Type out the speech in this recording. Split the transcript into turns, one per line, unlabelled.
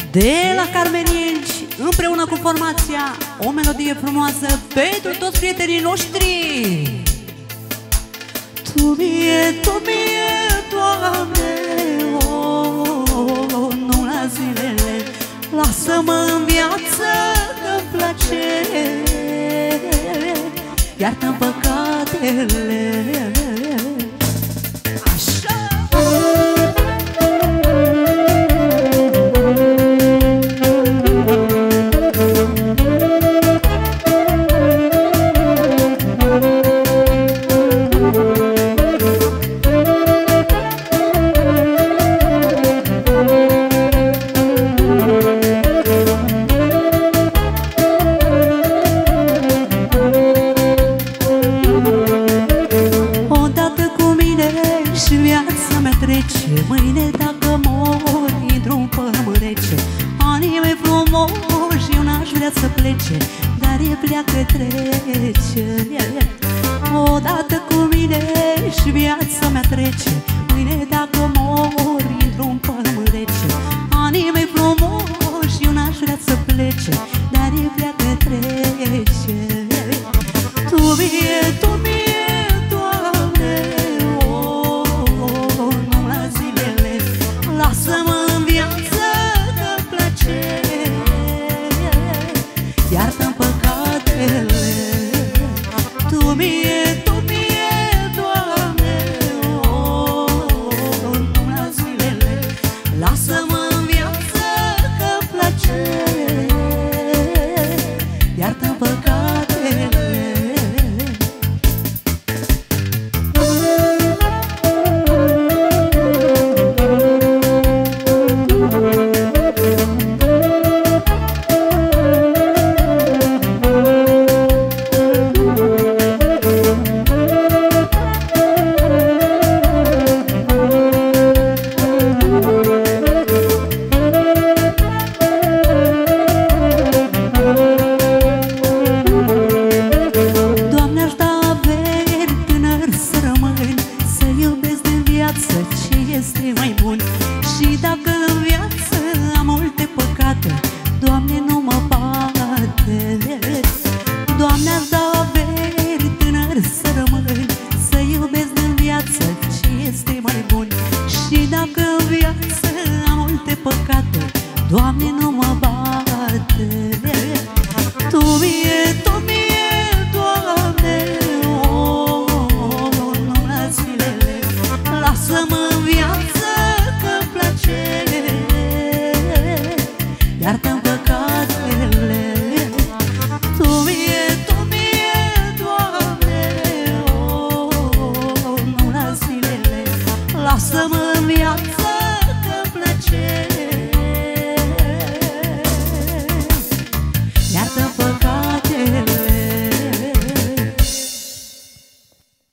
De la Carmenici, împreună cu formația, o melodie frumoasă pentru toți prietenii noștri. Tu mie, Doamne, nu la zilele, lasă-mă în viață că-mi place, iartă-mi păcatele. Mâine dacă mor, intru-n pământ rece. Anii mei frumoși, eu n-aș vrea să plece, dar e pleacă trece. Odată cu mine și viața mea trece. Mâine dacă mor, intru-n pământ rece. Anii mei frumoși, eu n-aș vrea să plece, dar e pleacă trece. Tu mie, Doamne, lasă-mă în viață că-mi place, iartă-mi păcatele. Tu mie, Doamne, nu la zilele, lasă-mă în viață că-mi place, iartă-mi păcatele. Ce este mai bun? Și dacă în viață am multe păcate, Doamne, nu mă bate. Doamne, aș da averi, tânăr să rămân, să iubesc în viață. Ce este mai bun? Și dacă în viață am multe păcate, Doamne, nu mă bate. Tu mie, Doamne, nu la zilele, lasă-mă în viață că-mi place, iartă-mi păcatele. Tu mie, Doamne, nu la zilele, lasă-mă în viață